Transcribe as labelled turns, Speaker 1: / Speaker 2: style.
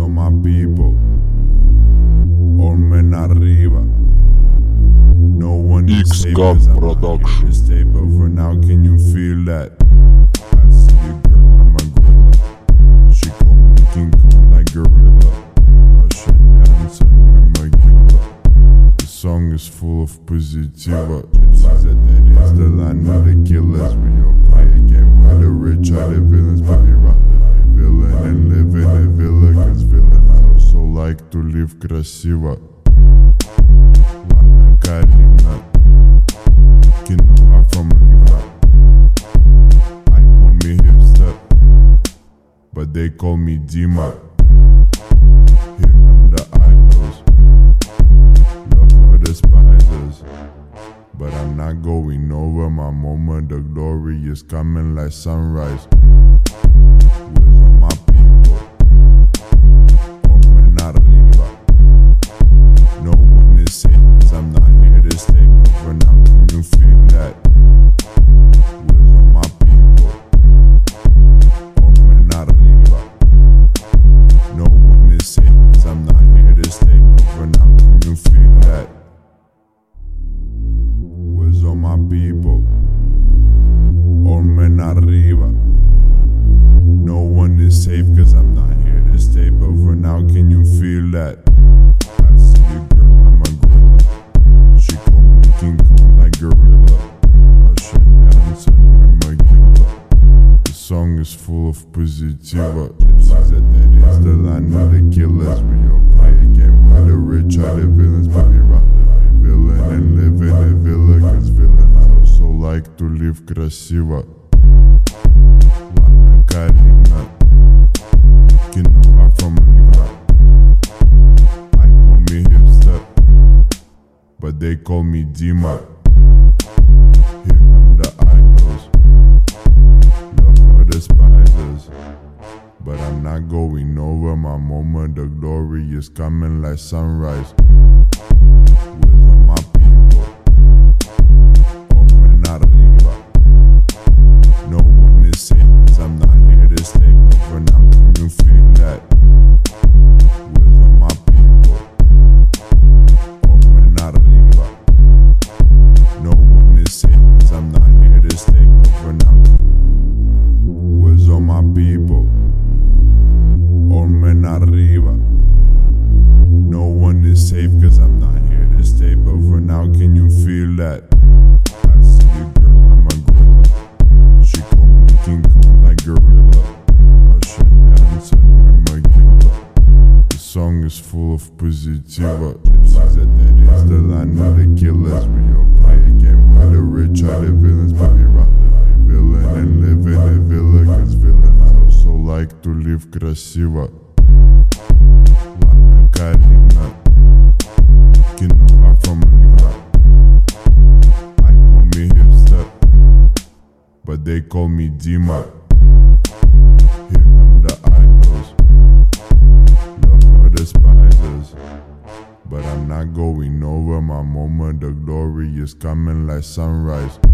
Speaker 1: on my people. Ormen arriba. No one is safe cause I'm not here to stay, but for now can you feel that? I see a girl, I'm a gorilla. She call me King Kong like gorilla. Russian dancer, I'm a killer. The song is full of positiva. Gypsies that is the land of the killers. We all play a game where the rich are the villains, but we rather be villain and live in a villa, cause villains also like to live красиво. Ладно, Карина, кинула from Riva. I call me hipster, but they call me Dima. Here come the idols, love for the despisers, but I'm not going over my moment. The glory is coming like sunrise. Where's all my people? Ormen arriba. No one is safe cause I'm not here to stay, but for now can you feel that? Where's all my people? Ormen arriba. No one is safe cause I'm not here to stay, but for now can you feel that? Where's all my people? Ormen arriba. No one is safe cause I'm not here to stay, but for now can you feel that? I see a girl, I'm a gorilla. She call me King Kong like gorilla. Russian dancer, I'm a killer. The song is full of positiva. Gypsies that is the land of the killers. We all play a game where the rich are the villains, but we rather be villain and live in a villa, cause villains also like to live красиво. Ладно, Карина, кинула from Riva. I call me hipster, but they call me Dima. Here come the idols, love for the despisers, but I'm not going over my moment. The glory is coming like sunrise. Where's all my people? Ormen arriba. No one is safe cause I'm not here to stay, but for now can you feel that? Where's all my people? Ormen arriba. No one is safe cause I'm not here to stay, but for now. Where's all my people? Ormen arriba. No one is safe cause I'm not here to stay, but for now can you feel that? I see a girl, I'm a gorilla. She call me King Kong like gorilla. Russian dancer, I'm a killer. The song is full of positiva. Gypsies that is the land of the killers. We all play a game where the rich are the villains, but we rather be villain and live in a villa, cause villains also like to live красиво. Ладно, Карина, кинула from Riva. I call me hipster, but they call me Dima. Here come the idols, love for the despisers, but I'm not going over my moment. The glory is coming like sunrise.